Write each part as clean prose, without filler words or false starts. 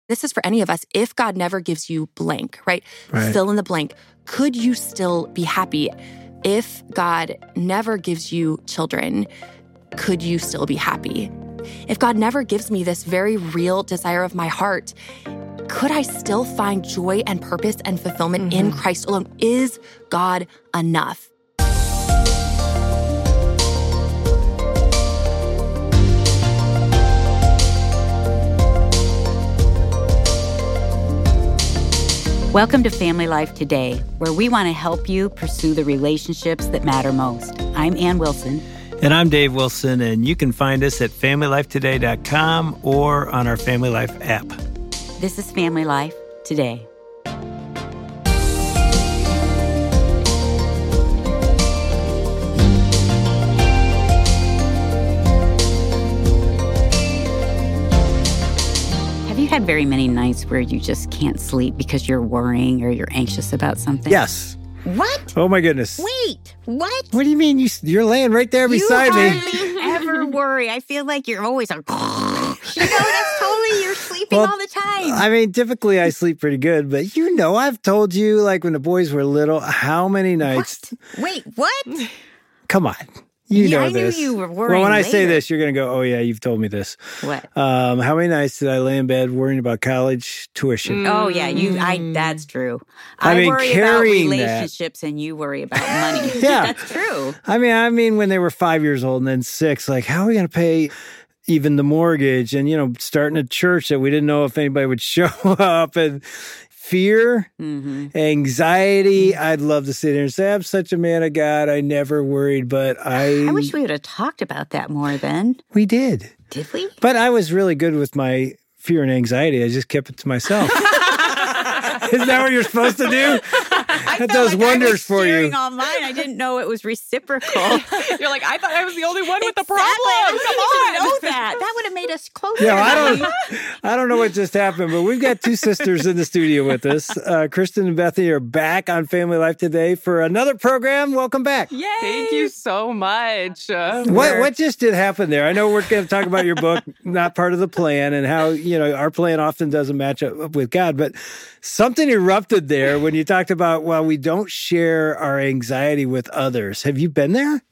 this is for any of us. If God never gives you blank, right? Right. Fill in the blank. Could you still be happy? If God never gives you children, could you still be happy? If God never gives me this very real desire of my heart, could I still find joy and purpose and fulfillment in Christ alone? Is God enough? Welcome to Family Life Today, where we want to help you pursue the relationships that matter most. I'm Ann Wilson. And I'm Dave Wilson, and you can find us at FamilyLifeToday.com or on our Family Life app. This is Family Life Today. Have you had very many nights where you just can't sleep because you're worrying or you're anxious about something? Yes. What? Oh, my goodness. Wait, what? What do you mean? You're laying right there beside me. You hardly ever worry. I feel like you're always like, that's totally, you're sleeping all the time. I mean, typically I sleep pretty good, but I've told you, like when the boys were little, how many nights. What? Wait, what? Come on. You know this. I knew you were worrying Well, when I later. say this, you're going to go, oh, yeah, you've told me this. What? How many nights did I lay in bed worrying about college tuition? Oh, yeah, that's true. I mean, worry about carrying that. relationships and you worry about money. Yeah. That's true. I mean, when they were 5 years old and then 6, like, how are we going to pay even the mortgage? And, starting a church that we didn't know if anybody would show up, and fear, anxiety. I'd love to sit here and say, I'm such a man of God. I never worried, but I wish we would have talked about that more then. We did. Did we? But I was really good with my fear and anxiety. I just kept it to myself. Isn't that what you're supposed to do? That does wonders for you. On mine. I didn't know it was reciprocal. You're like, I thought I was the only one with the problem. I Come didn't on. know that. That would have made us closer. Yeah, I don't know what just happened, but we've got two sisters in the studio with us. Kristen and Bethany are back on Family Life Today for another program. Welcome back. Yay. Thank you so much. What just did happen there? I know we're going to talk about your book, Not Part of the Plan, and how, our plan often doesn't match up with God, but something erupted there when you talked about, well, we don't share our anxiety with others. Have you been there?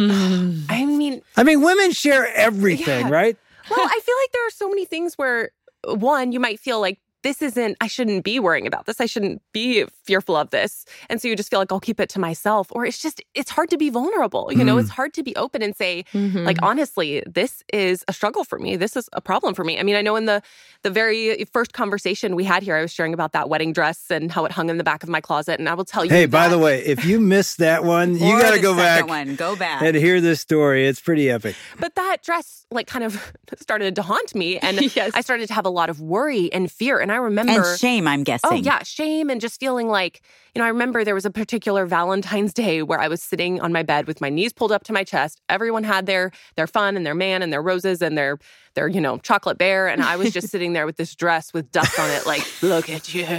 I mean, women share everything, right? Well, I feel like there are so many things where, one, you might feel like I shouldn't be worrying about this. I shouldn't be fearful of this. And so you just feel like I'll keep it to myself. Or it's hard to be vulnerable. It's hard to be open and say, like, honestly, this is a struggle for me. This is a problem for me. I mean, I know in the very first conversation we had here, I was sharing about that wedding dress and how it hung in the back of my closet. And I will tell you Hey, by the way, if you missed that one, you got to go back and hear this story. It's pretty epic. But that dress, like, kind of started to haunt me. And I started to have a lot of worry and fear. And I remember... And shame, I'm guessing. Oh, yeah, shame and just feeling like, I remember there was a particular Valentine's Day where I was sitting on my bed with my knees pulled up to my chest. Everyone had their fun and their man and their roses and their chocolate bear. And I was just sitting there with this dress with dust on it, like, look at you,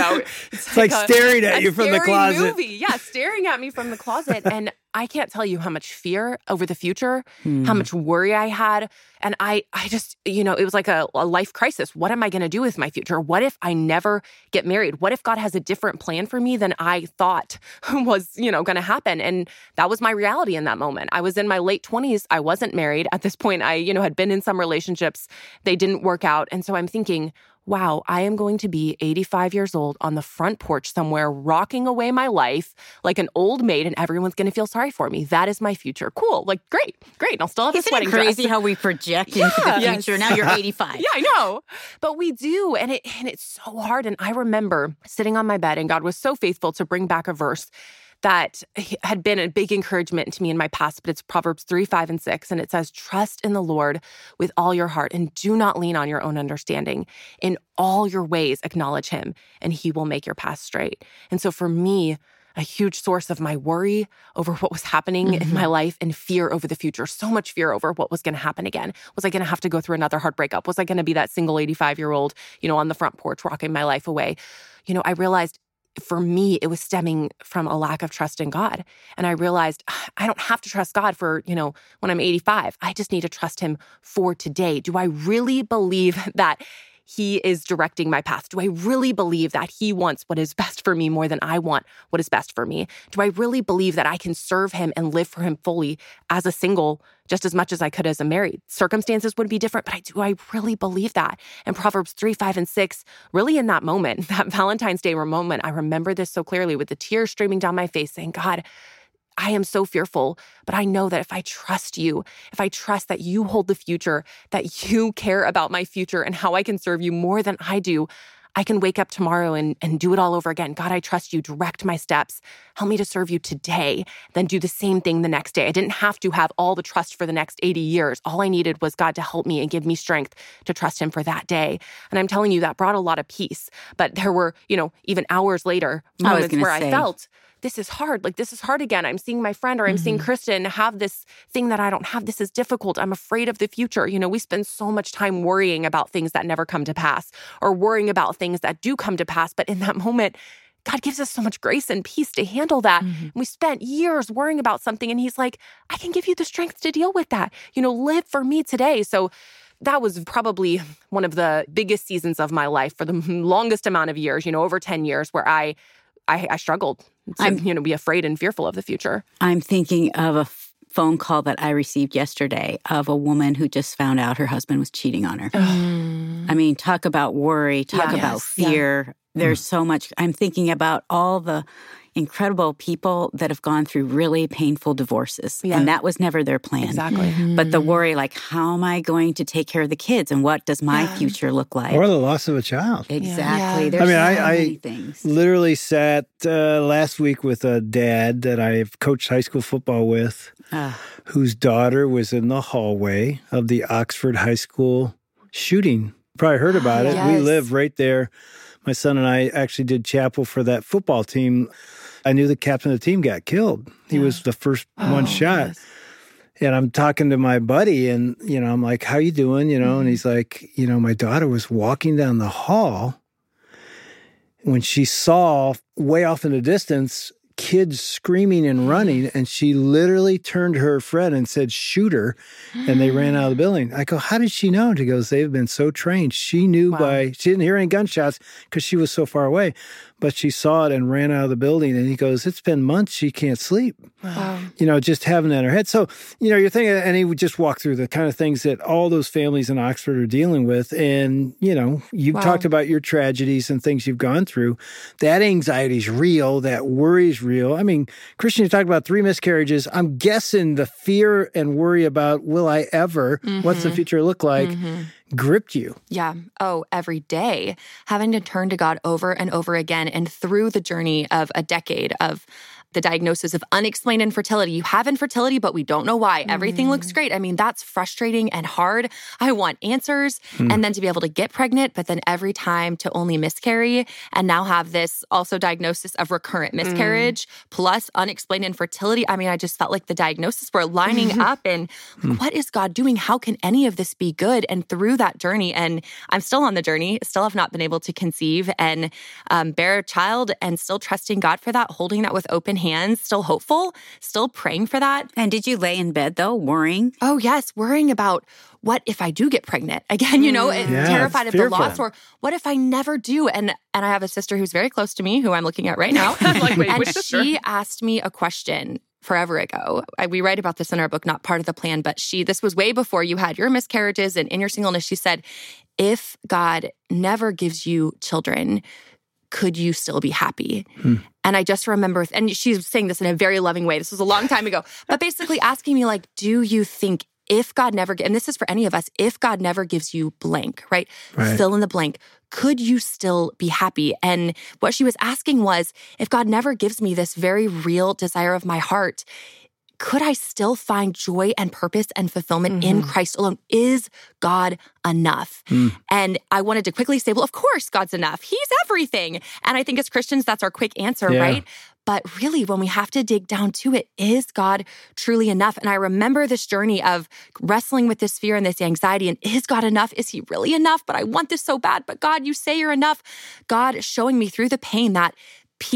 It's like staring at you from the closet. Movie. Yeah, staring at me from the closet. And I can't tell you how much fear over the future, how much worry I had. And I just, it was like a life crisis. What am I going to do with my future? What if I never get married? What if God has a different plan for me than I thought was, going to happen? And that was my reality in that moment. I was in my late 20s. I wasn't married. At this point, I, had been in some relationships. They didn't work out. And so I'm thinking, wow, I am going to be 85 years old on the front porch somewhere, rocking away my life like an old maid, and everyone's going to feel sorry for me. That is my future. Cool. Like, great. I'll still have this wedding dress. Isn't it crazy how we project into the future? Now you're 85. Yeah, I know. But we do, and it's so hard. And I remember sitting on my bed, and God was so faithful to bring back a verse that had been a big encouragement to me in my past, but it's Proverbs 3, 5, and 6. And it says, trust in the Lord with all your heart and do not lean on your own understanding. In all your ways, acknowledge him and he will make your path straight. And so for me, a huge source of my worry over what was happening in my life and fear over the future, so much fear over what was going to happen again. Was I going to have to go through another hard breakup? Was I going to be that single 85-year-old, on the front porch rocking my life away? I realized for me, it was stemming from a lack of trust in God. And I realized I don't have to trust God for, when I'm 85. I just need to trust him for today. Do I really believe that he is directing my path? Do I really believe that he wants what is best for me more than I want what is best for me? Do I really believe that I can serve him and live for him fully as a single just as much as I could as a married? Circumstances would be different, but do I really believe that? And Proverbs 3, 5, and 6, really in that moment, that Valentine's Day moment, I remember this so clearly with the tears streaming down my face saying, God, I am so fearful, but I know that if I trust you, if I trust that you hold the future, that you care about my future and how I can serve you more than I do, I can wake up tomorrow and do it all over again. God, I trust you. Direct my steps. Help me to serve you today, then do the same thing the next day. I didn't have to have all the trust for the next 80 years. All I needed was God to help me and give me strength to trust him for that day. And I'm telling you, that brought a lot of peace. But there were, even hours later, moments where I felt, this is hard. Like, this is hard again. I'm seeing my friend or I'm seeing Kristen have this thing that I don't have. This is difficult. I'm afraid of the future. We spend so much time worrying about things that never come to pass or worrying about things that do come to pass. But in that moment, God gives us so much grace and peace to handle that. We spent years worrying about something and he's like, I can give you the strength to deal with that. Live for me today. So that was probably one of the biggest seasons of my life for the longest amount of years, over 10 years where I struggled to, be afraid and fearful of the future. I'm thinking of a phone call that I received yesterday of a woman who just found out her husband was cheating on her. I mean, talk about worry, talk about fear. There's so much. I'm thinking about all the incredible people that have gone through really painful divorces. And that was never their plan. Exactly. But the worry, like, how am I going to take care of the kids? And what does my future look like? Or the loss of a child. Exactly. There's so many things. Literally sat last week with a dad that I've coached high school football with, whose daughter was in the hallway of the Oxford High School shooting. Probably heard about it. We live right there. My son and I actually did chapel for that football team. I knew the captain of the team got killed. He was the first one shot. Yes. And I'm talking to my buddy and, I'm like, how you doing? And he's like, my daughter was walking down the hall when she saw way off in the distance kids screaming and running, and she literally turned to her friend and said, shoot her, and they ran out of the building. I go, how did she know? And she goes, they've been so trained. She knew she didn't hear any gunshots because she was so far away, but she saw it and ran out of the building. And he goes, it's been months, she can't sleep. Wow. Just having that in her head. So, you're thinking, and he would just walk through the kind of things that all those families in Oxford are dealing with. And, you've talked about your tragedies and things you've gone through. That anxiety is real. That worry is real. I mean, Christian, you talked about 3 miscarriages. I'm guessing the fear and worry about, will I ever, what's the future look like, gripped you. Yeah. Oh, every day. Having to turn to God over and over again. And through the journey of a decade of the diagnosis of unexplained infertility. You have infertility, but we don't know why. Everything looks great. I mean, that's frustrating and hard. I want answers. And then to be able to get pregnant, but then every time to only miscarry, and now have this also diagnosis of recurrent miscarriage plus unexplained infertility. I mean, I just felt like the diagnosis were lining up, and what is God doing? How can any of this be good? And through that journey, and I'm still on the journey, still have not been able to conceive and bear a child, and still trusting God for that, holding that with open hands, still hopeful, still praying for that. And did you lay in bed though, worrying? Oh yes, worrying about what if I do get pregnant again, terrified of the loss, or what if I never do? And I have a sister who's very close to me, who I'm looking at right now. And she asked me a question forever ago. We write about this in our book, Not Part of the Plan, but this was way before you had your miscarriages and in your singleness. She said, if God never gives you children, could you still be happy? And I just remember, and she's saying this in a very loving way. This was a long time ago, but basically asking me, like, do you think if God never, and this is for any of us, if God never gives you blank, right? Fill in the blank. Could you still be happy? And what she was asking was, if God never gives me this very real desire of my heart, could I still find joy and purpose and fulfillment in Christ alone? Is God enough? And I wanted to quickly say, well, of course God's enough. He's everything. And I think as Christians, that's our quick answer, right? But really, when we have to dig down to it, is God truly enough? And I remember this journey of wrestling with this fear and this anxiety. And is God enough? Is he really enough? But I want this so bad. But God, you say you're enough. God showing me through the pain that peace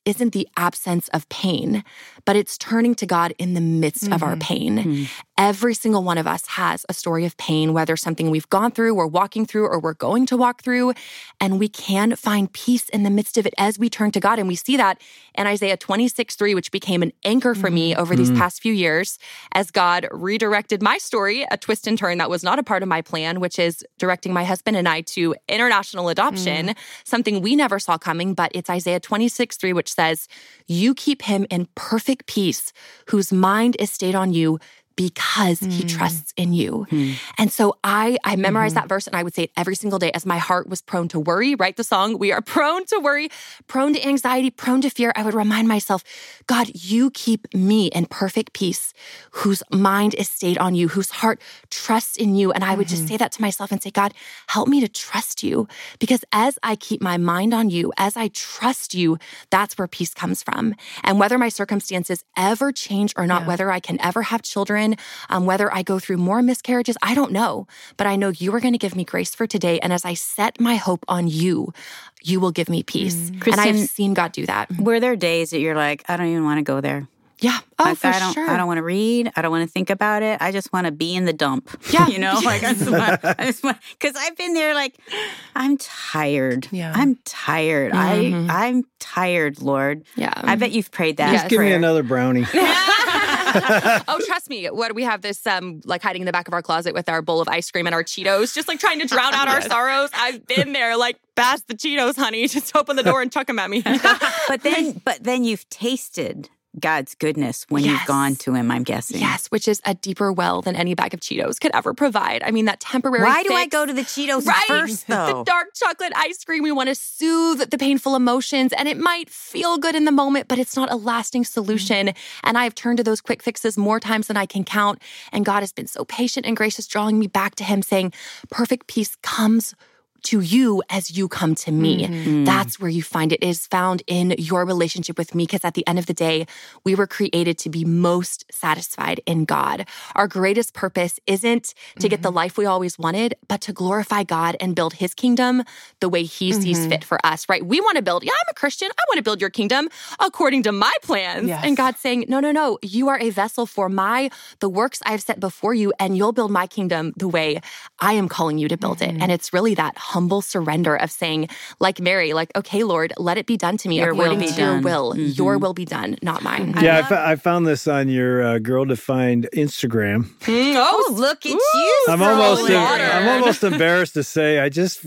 isn't the absence of pain, but it's turning to God in the midst of our pain. Every single one of us has a story of pain, whether something we've gone through, we're walking through, or we're going to walk through, and we can find peace in the midst of it as we turn to God. And we see that in Isaiah 26:3, which became an anchor for me over these past few years as God redirected my story, a twist and turn that was not a part of my plan, which is directing my husband and I to international adoption, something we never saw coming, but it's Isaiah 26:3, which says, "You keep him in perfect peace, whose mind is stayed on you, because he trusts in you." And so I memorized that verse, and I would say it every single day as my heart was prone to worry, right? The song, we are prone to worry, prone to anxiety, prone to fear. I would remind myself, God, you keep me in perfect peace, whose mind is stayed on you, whose heart trusts in you. And I would just say that to myself and say, God, help me to trust you, because as I keep my mind on you, as I trust you, that's where peace comes from. And whether my circumstances ever change or not, whether I can ever have children, whether I go through more miscarriages, I don't know, but I know you are going to give me grace for today. And as I set my hope on you, you will give me peace. Kristen, and I've seen God do that. Were there days that you're like, I don't even want to go there? Yeah. Oh, like, for sure. I don't want to read. I don't want to think about it. I just want to be in the dump. Yeah. You know, like I just want, because I've been there like, I'm tired. Yeah. I'm tired. I'm tired, Lord. Yeah. I bet you've prayed that. Just give me another brownie. Oh, trust me. We have this like hiding in the back of our closet with our bowl of ice cream and our Cheetos, just like trying to drown out our sorrows. I've been there, like, pass the Cheetos, honey. Just open the door and chuck them at me. But then you've tasted God's goodness when you've gone to him, I'm guessing. Yes, which is a deeper well than any bag of Cheetos could ever provide. I mean, that temporary Why fix, do I go to the Cheetos first, though? The dark chocolate ice cream, we want to soothe the painful emotions, and it might feel good in the moment, but it's not a lasting solution. And I've turned to those quick fixes more times than I can count, and God has been so patient and gracious, drawing me back to him, saying, perfect peace comes to you as you come to me. That's where you find it. It is found in your relationship with me, because at the end of the day, we were created to be most satisfied in God. Our greatest purpose isn't to get the life we always wanted, but to glorify God and build his kingdom the way he sees fit for us, right? We want to build, I'm a Christian. I want to build your kingdom according to my plans. Yes. And God's saying, no, you are a vessel for the works I've set before you, and you'll build my kingdom the way I am calling you to build it. And it's really that humble surrender of saying, like Mary, like, okay, Lord, let it be done to me according to your will. Your will be done, not mine. Yeah, I found this on your Girl Defined Instagram. Oh, look at you. I'm almost embarrassed to say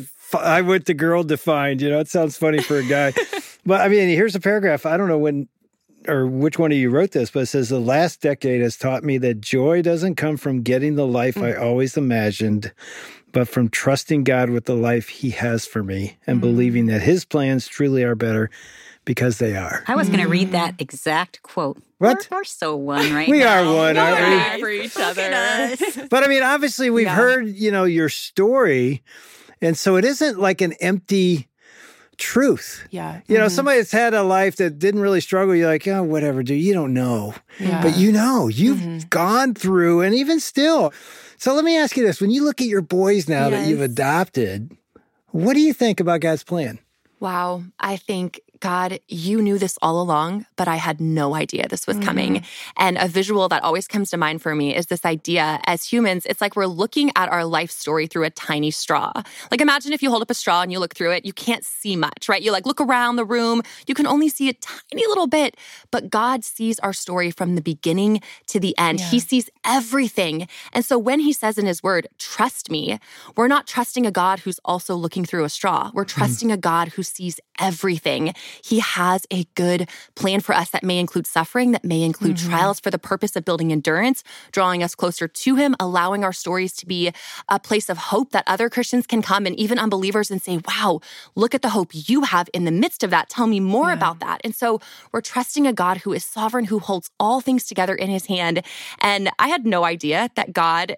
I went to Girl Defined. You know, it sounds funny for a guy. But I mean, here's a paragraph. I don't know when or which one of you wrote this, but it says, the last decade has taught me that joy doesn't come from getting the life I always imagined, but from trusting God with the life he has for me and believing that his plans truly are better because they are. I was going to read that exact quote. What? We're so one right we now. are one, aren't we? For each other. But I mean, obviously we've heard, your story. And so it isn't like an empty truth. Yeah. Somebody that's had a life that didn't really struggle, you're like, oh, whatever, dude, you don't know. Yeah. But you've gone through, and even still. So let me ask you this. When you look at your boys now that you've adopted, what do you think about God's plan? Wow. I think, God, you knew this all along, but I had no idea this was coming. And a visual that always comes to mind for me is this idea, as humans, it's like we're looking at our life story through a tiny straw. Like, imagine if you hold up a straw and you look through it, you can't see much, right? You look around the room, you can only see a tiny little bit, but God sees our story from the beginning to the end. He sees everything. And so when he says in his word, trust me, we're not trusting a God who's also looking through a straw. We're trusting a God who sees everything. He has a good plan for us that may include suffering, that may include trials for the purpose of building endurance, drawing us closer to him, allowing our stories to be a place of hope that other Christians can come and even unbelievers and say, wow, look at the hope you have in the midst of that. Tell me more about that. And so we're trusting a God who is sovereign, who holds all things together in his hand. And I had no idea that God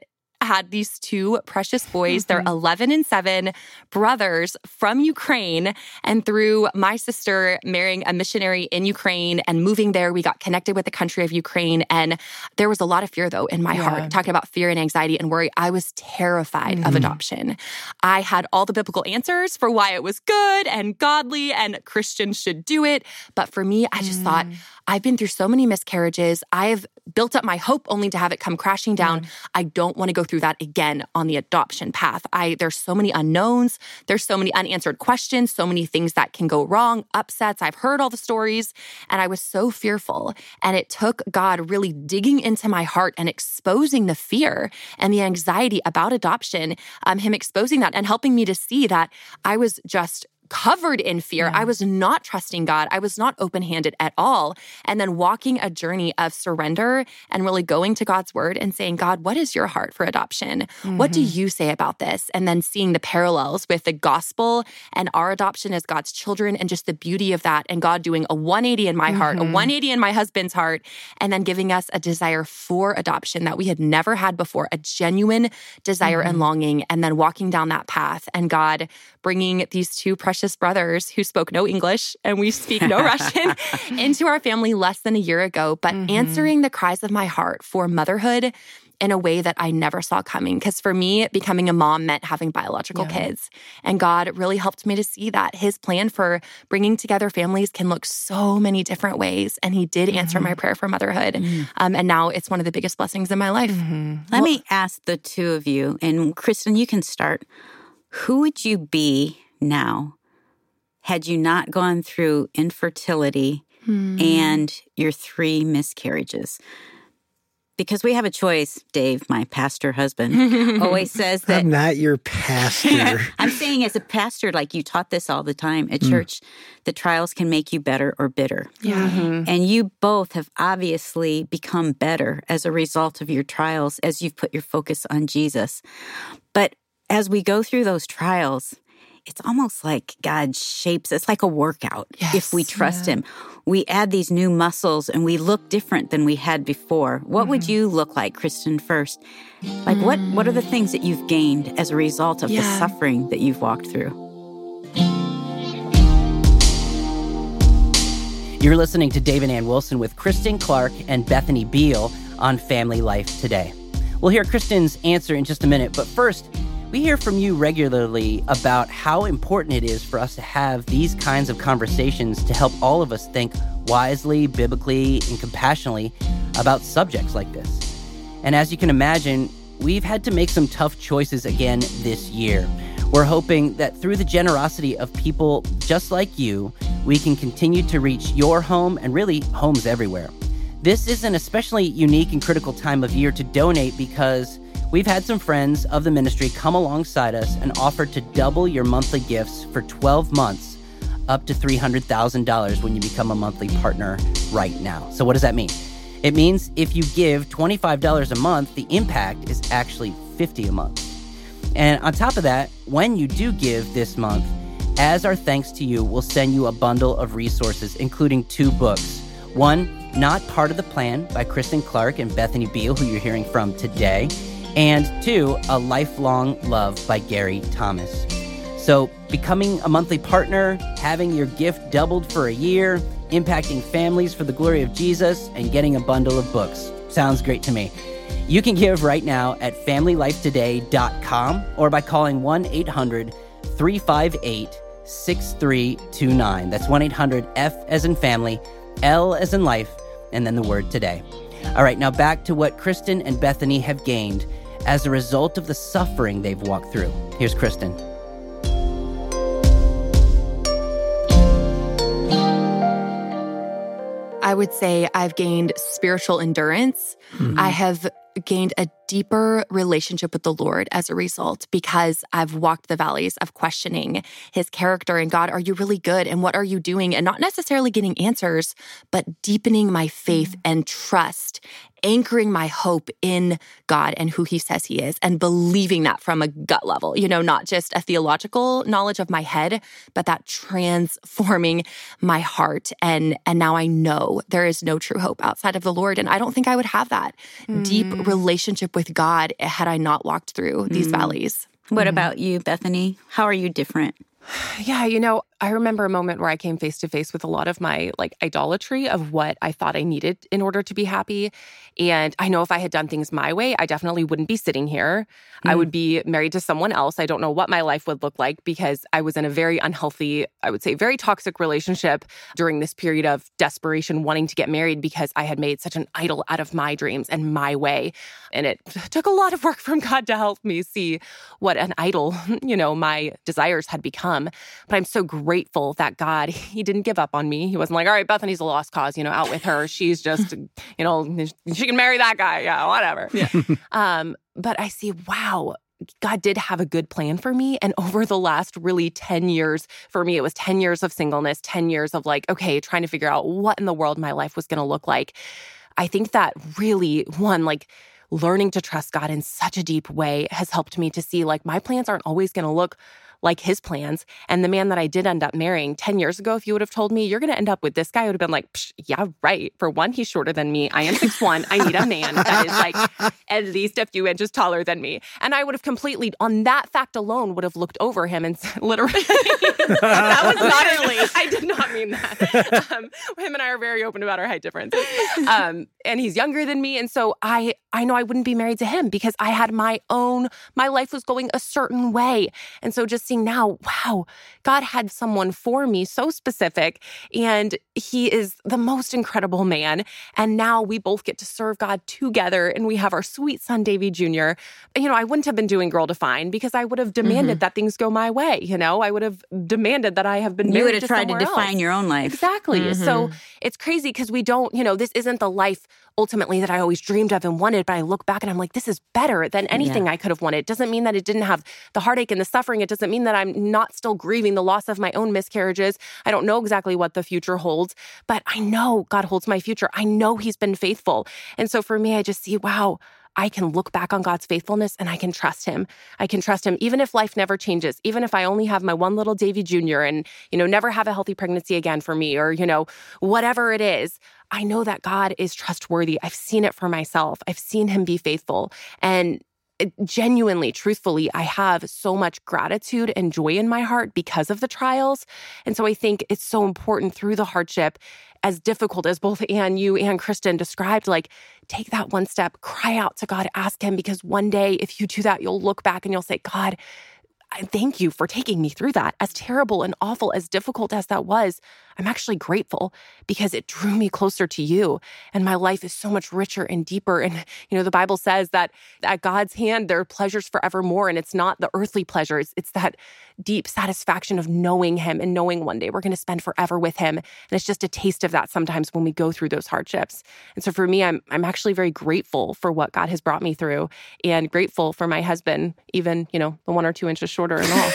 had these two precious boys. They're 11 and 7, brothers from Ukraine. And through my sister marrying a missionary in Ukraine and moving there, we got connected with the country of Ukraine. And there was a lot of fear, though, in my heart, talking about fear and anxiety and worry. I was terrified of adoption. I had all the biblical answers for why it was good and godly and Christians should do it. But for me, I just thought, I've been through so many miscarriages. I've built up my hope only to have it come crashing down. I don't want to go through that again on the adoption path. There's so many unknowns. There's so many unanswered questions, so many things that can go wrong, upsets. I've heard all the stories, and I was so fearful. And it took God really digging into my heart and exposing the fear and the anxiety about adoption, him exposing that and helping me to see that I was just covered in fear. I was not trusting God. I was not open-handed at all. And then walking a journey of surrender and really going to God's word and saying, God, what is your heart for adoption? What do you say about this? And then seeing the parallels with the gospel and our adoption as God's children and just the beauty of that, and God doing a 180 in my heart, a 180 in my husband's heart, and then giving us a desire for adoption that we had never had before, a genuine desire and longing, and then walking down that path, and God bringing these two precious brothers who spoke no English and we speak no Russian into our family less than a year ago, but answering the cries of my heart for motherhood in a way that I never saw coming. Because for me, becoming a mom meant having biological kids. And God really helped me to see that His plan for bringing together families can look so many different ways. And He did answer my prayer for motherhood. And now it's one of the biggest blessings in my life. Let me ask the two of you, and Kristen, you can start. Who would you be now had you not gone through infertility and your 3 miscarriages? Because we have a choice. Dave, my pastor husband, always says that— I'm not your pastor. I'm saying as a pastor, like you taught this all the time at church, the trials can make you better or bitter. And you both have obviously become better as a result of your trials as you've put your focus on Jesus. But as we go through those trials, it's almost like God shapes, it's like a workout if we trust Him. We add these new muscles and we look different than we had before. What would you look like, Kristen, first? Like what are the things that you've gained as a result of the suffering that you've walked through? You're listening to Dave and Ann Wilson with Kristen Clark and Bethany Beal on Family Life Today. We'll hear Kristen's answer in just a minute, but first, we hear from you regularly about how important it is for us to have these kinds of conversations to help all of us think wisely, biblically, and compassionately about subjects like this. And as you can imagine, we've had to make some tough choices again this year. We're hoping that through the generosity of people just like you, we can continue to reach your home and really homes everywhere. This is an especially unique and critical time of year to donate because we've had some friends of the ministry come alongside us and offer to double your monthly gifts for 12 months, up to $300,000 when you become a monthly partner right now. So what does that mean? It means if you give $25 a month, the impact is actually $50 a month. And on top of that, when you do give this month, as our thanks to you, we'll send you a bundle of resources, including 2 books. One, Not Part of the Plan by Kristen Clark and Bethany Beal, who you're hearing from today. And 2, A Lifelong Love by Gary Thomas. So becoming a monthly partner, having your gift doubled for a year, impacting families for the glory of Jesus, and getting a bundle of books. Sounds great to me. You can give right now at FamilyLifeToday.com or by calling 1-800-358-6329. That's 1-800-F as in family, L as in life, and then the word today. All right, now back to what Kristen and Bethany have gained as a result of the suffering they've walked through. Here's Kristen. I would say I've gained spiritual endurance. I have gained a deeper relationship with the Lord as a result because I've walked the valleys of questioning His character and God, are you really good? And what are you doing? And not necessarily getting answers, but deepening my faith and trust anchoring my hope in God and who he says he is and believing that from a gut level, not just a theological knowledge of my head, but that transforming my heart. And now I know there is no true hope outside of the Lord. And I don't think I would have that deep relationship with God had I not walked through these valleys. What about you, Bethany? How are you different? Yeah, I remember a moment where I came face to face with a lot of my idolatry of what I thought I needed in order to be happy. And I know if I had done things my way, I definitely wouldn't be sitting here. I would be married to someone else. I don't know what my life would look like because I was in a very unhealthy, I would say very toxic relationship during this period of desperation, wanting to get married because I had made such an idol out of my dreams and my way. And it took a lot of work from God to help me see what an idol, my desires had become. But I'm so grateful that God, he didn't give up on me. He wasn't like, all right, Bethany's a lost cause, out with her. She's just, she can marry that guy. Yeah, whatever. Yeah. But I see, wow, God did have a good plan for me. And over the last really 10 years, for me, it was 10 years of singleness, 10 years of trying to figure out what in the world my life was going to look like. I think that really, learning to trust God in such a deep way has helped me to see my plans aren't always going to look like his plans. And the man that I did end up marrying 10 years ago, if you would have told me you're going to end up with this guy, I would have been like, yeah, right. For one, he's shorter than me. I am 6'1". I need a man that is at least a few inches taller than me. And I would have completely, on that fact alone, would have looked over him and literally, that was not really, I did not mean that. Him and I are very open about our height differences. And he's younger than me. And so I know I wouldn't be married to him because I had my life was going a certain way. And so just seeing now, wow, God had someone for me so specific, and he is the most incredible man. And now we both get to serve God together, and we have our sweet son, Davy Jr. I wouldn't have been doing Girl Defined because I would have demanded that things go my way. I would have demanded that I have been married to You would have tried to define your own life. Exactly. So it's crazy because we don't, this isn't the life ultimately that I always dreamed of and wanted, but I look back and I'm like, this is better than anything I could have wanted. It doesn't mean that it didn't have the heartache and the suffering. It doesn't mean that I'm not still grieving the loss of my own miscarriages. I don't know exactly what the future holds, but I know God holds my future. I know he's been faithful. And so for me, I just see, wow, I can look back on God's faithfulness and I can trust him. I can trust him even if life never changes, even if I only have my one little Davy Jr. and, never have a healthy pregnancy again for me or, whatever it is. I know that God is trustworthy. I've seen it for myself. I've seen him be faithful. And genuinely, truthfully, I have so much gratitude and joy in my heart because of the trials. And so I think it's so important through the hardship, as difficult as both you and Kristen described, take that one step, cry out to God, ask him, because one day if you do that, you'll look back and you'll say, God, I thank you for taking me through that. As terrible and awful, as difficult as that was, I'm actually grateful because it drew me closer to you. And my life is so much richer and deeper. And, the Bible says that at God's hand, there are pleasures forevermore. And it's not the earthly pleasures. It's that deep satisfaction of knowing him and knowing one day we're going to spend forever with him. And it's just a taste of that sometimes when we go through those hardships. And so for me, I'm actually very grateful for what God has brought me through and grateful for my husband, even, the 1 or 2 inches shorter and all.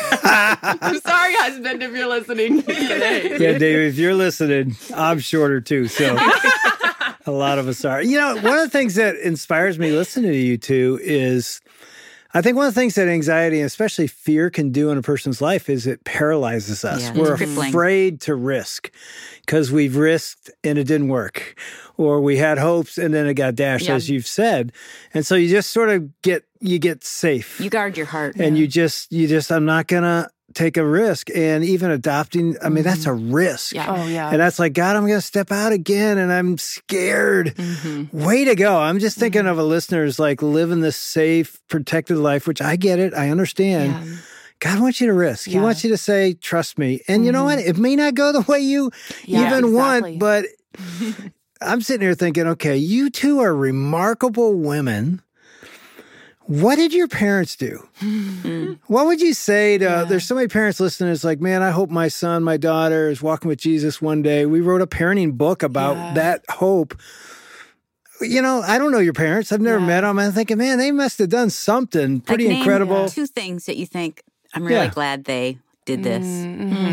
I'm sorry, husband, if you're listening today. Yeah, David, if you're listening, I'm shorter too. So a lot of us are. One of the things that inspires me listening to you two is, I think one of the things that anxiety, and especially fear, can do in a person's life is it paralyzes us. Yeah, we're afraid to risk because we've risked and it didn't work. Or we had hopes and then it got dashed, as you've said. And so you just sort of get safe. You guard your heart. And you just, I'm not going to take a risk. And even adopting, I mean, that's a risk. Yeah. Oh, yeah. And that's like, God, I'm going to step out again and I'm scared. Way to go. I'm just thinking of a listener's living this safe, protected life, which I get it. I understand. Yeah. God wants you to risk. He wants you to say, trust me. And you know what? It may not go the way you want, but I'm sitting here thinking, okay, you two are remarkable women. What did your parents do? What would you say to, there's so many parents listening, it's like, man, I hope my son, my daughter is walking with Jesus one day. We wrote a parenting book about that hope. I don't know your parents. I've never met them. I'm thinking, man, they must have done something pretty incredible. 2 things that you think, I'm really glad they did this.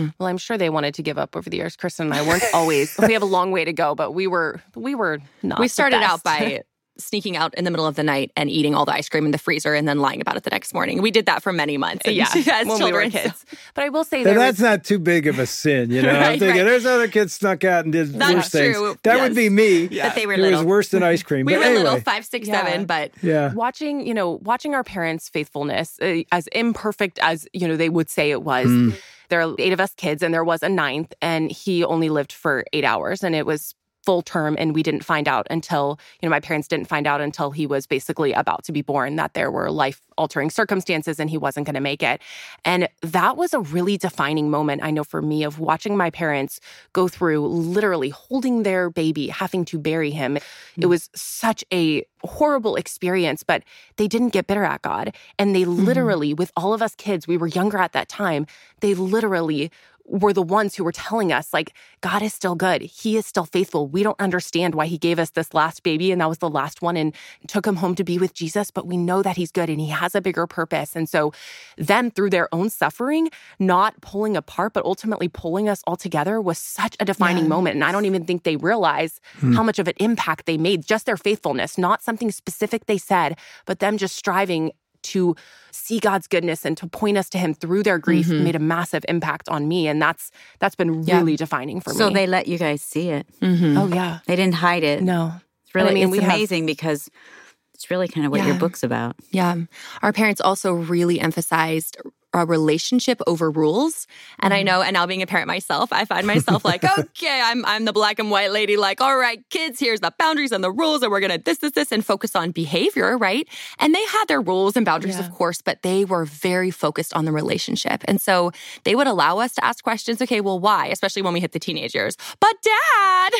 Well, I'm sure they wanted to give up over the years. Kristen and I weren't always. We have a long way to go, but we were not. We started the best. out by sneaking out in the middle of the night and eating all the ice cream in the freezer and then lying about it the next morning. We did that for many months. Yeah, as when children. we were kids. But I will say that's not too big of a sin, you know. Right, I'm thinking right. there's other kids snuck out and did That's worse things. true. That Yes. would be me. That they were It little. was worse than ice cream. We but were anyway. little, 5, 6, 7, but Yeah. watching our parents' faithfulness, as imperfect as, they would say it was. There are 8 of us kids, and there was a 9th, and he only lived for 8 hours, and it was full term, and we didn't find out until, my parents didn't find out until he was basically about to be born that there were life-altering circumstances and he wasn't going to make it. And that was a really defining moment, I know, for me, of watching my parents go through literally holding their baby, having to bury him. It was such a horrible experience, but they didn't get bitter at God. And they literally, with all of us kids, we were younger at that time, they literally were the ones who were telling us, like, God is still good. He is still faithful. We don't understand why he gave us this last baby, and that was the last one, and took him home to be with Jesus, but we know that he's good and he has a bigger purpose. And so them, through their own suffering, not pulling apart, but ultimately pulling us all together, was such a defining moment. And I don't even think they realize how much of an impact they made, just their faithfulness, not something specific they said, but them just striving to see God's goodness and to point us to him through their grief made a massive impact on me. And that's been really defining for me. So they let you guys see it. Oh, yeah. They didn't hide it. No. It's really, And it's amazing because it's really kind of what your book's about. Yeah. Our parents also really emphasized a relationship over rules. And I know, and now being a parent myself, I find myself like, okay, I'm the black and white lady, like, all right, kids, here's the boundaries and the rules, and we're going to this, and focus on behavior, right? And they had their rules and boundaries, of course, but they were very focused on the relationship. And so they would allow us to ask questions, okay, well, why? Especially when we hit the teenage years. But Dad,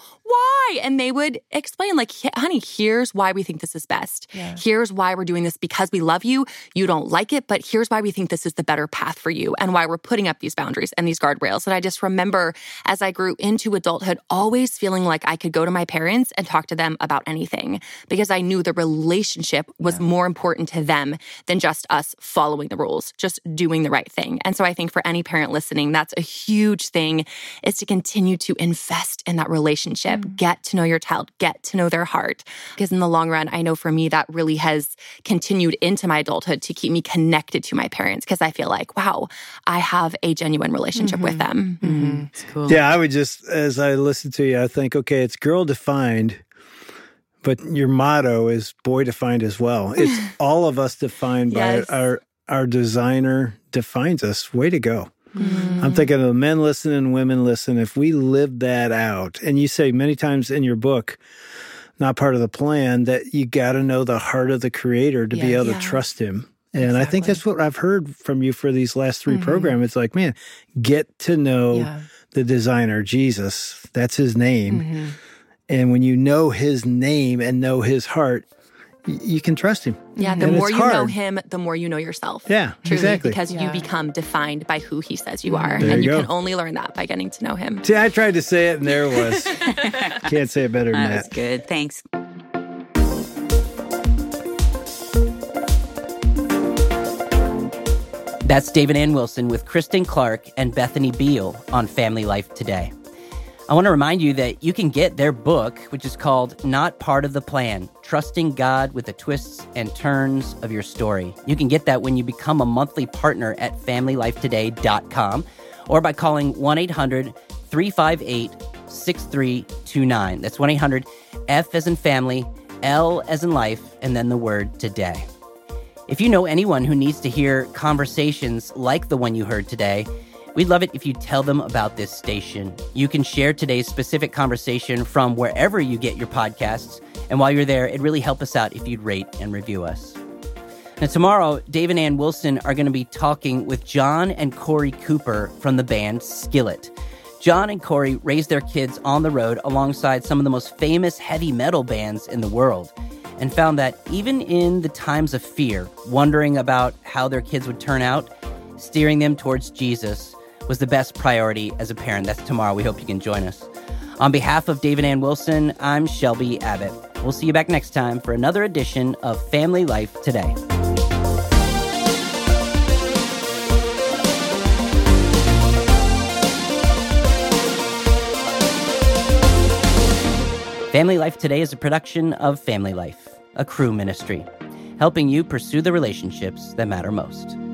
why? And they would explain, like, honey, here's why we think this is best. Yeah. Here's why we're doing this because we love you. You don't like it, but here's why we think this is the better path for you and why we're putting up these boundaries and these guardrails. And I just remember as I grew into adulthood, always feeling like I could go to my parents and talk to them about anything because I knew the relationship was more important to them than just us following the rules, just doing the right thing. And so I think for any parent listening, that's a huge thing, is to continue to invest in that relationship, get to know your child, get to know their heart. Because in the long run, I know for me, that really has continued into my adulthood to keep me connected to my parents. Because I feel like, wow, I have a genuine relationship with them. It's cool. Yeah, I would just, as I listen to you, I think, okay, it's girl defined, but your motto is boy defined as well. It's all of us defined by our designer defines us. Way to go. I'm thinking of the men listen and women listen. If we live that out, and you say many times in your book, not part of the plan, that you got to know the heart of the Creator to be able to trust him. And I think that's what I've heard from you for these last 3 programs. It's like, man, get to know the designer, Jesus. That's his name. And when you know his name and know his heart, you can trust him. Yeah, the more you know him, the more you know yourself. Yeah, truly, exactly. Because you become defined by who he says you are. There and you go. can only learn that by getting to know him. See, I tried to say it and there it was. Can't say it better than That was that. good. Thanks. That's David Ann Wilson with Kristen Clark and Bethany Beal on Family Life Today. I want to remind you that you can get their book, which is called Not Part of the Plan, Trusting God with the Twists and Turns of Your Story. You can get that when you become a monthly partner at FamilyLifeToday.com or by calling 1-800-358-6329. That's 1-800-F as in family, L as in life, and then the word today. If you know anyone who needs to hear conversations like the one you heard today, we'd love it if you tell them about this station. You can share today's specific conversation from wherever you get your podcasts. And while you're there, it'd really help us out if you'd rate and review us. Now, tomorrow, Dave and Ann Wilson are going to be talking with John and Corey Cooper from the band Skillet. John and Corey raised their kids on the road alongside some of the most famous heavy metal bands in the world, and found that even in the times of fear, wondering about how their kids would turn out, steering them towards Jesus was the best priority as a parent. That's tomorrow. We hope you can join us. On behalf of David Ann Wilson, I'm Shelby Abbott. We'll see you back next time for another edition of Family Life Today. Family Life Today is a production of Family Life, a Cru ministry, helping you pursue the relationships that matter most.